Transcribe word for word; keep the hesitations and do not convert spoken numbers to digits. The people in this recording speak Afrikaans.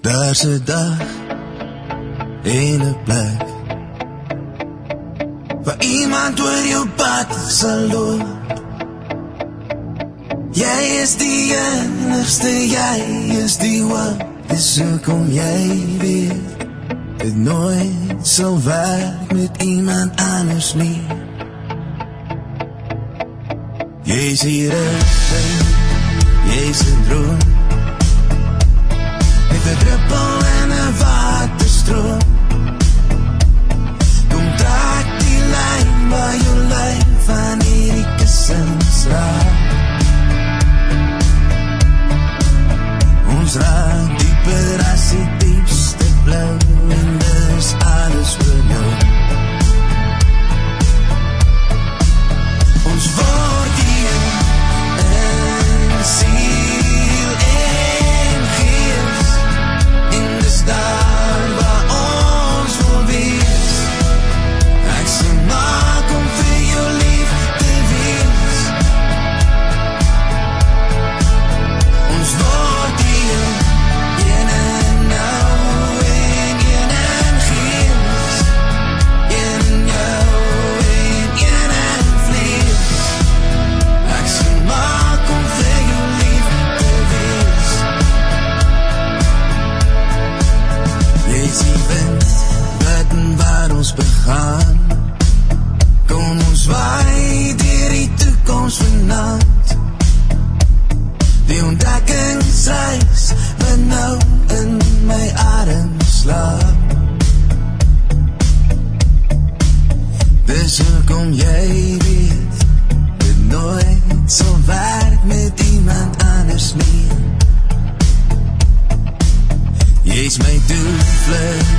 Daar's 'n dag en 'n plek waar iemand oor jou pad sal loop. Jy is die enigste, jy is die hoop. Dis hoekom jy weet dit nooit sal werk met iemand anders nie. Jy's hier rustig, jy's 'n droom, met 'n druppel en 'n waterstroom. Kom trek die lyn waar jou lyf van hierdie kussens raak. Ons raak dieper as die diepste blauw, en dis alles vir jou. Ons word hier in siel en gees, en dis daar waar ons wil wees. Ek sal maak om vir jou lief te wees. Ons word hier een en nou, en een en gees, een jou en een en vlees. Ek sal maak om vir jou lief te wees. Jy is die wind wat en waar ons begaan. Kom ons waai deur die toekoms vanavond. Die ontdekkingsreis wat nou in my adem slaap. Dis hoekom jy weet dit nooit sal werk met iemand anders nie. Jy's my toevlug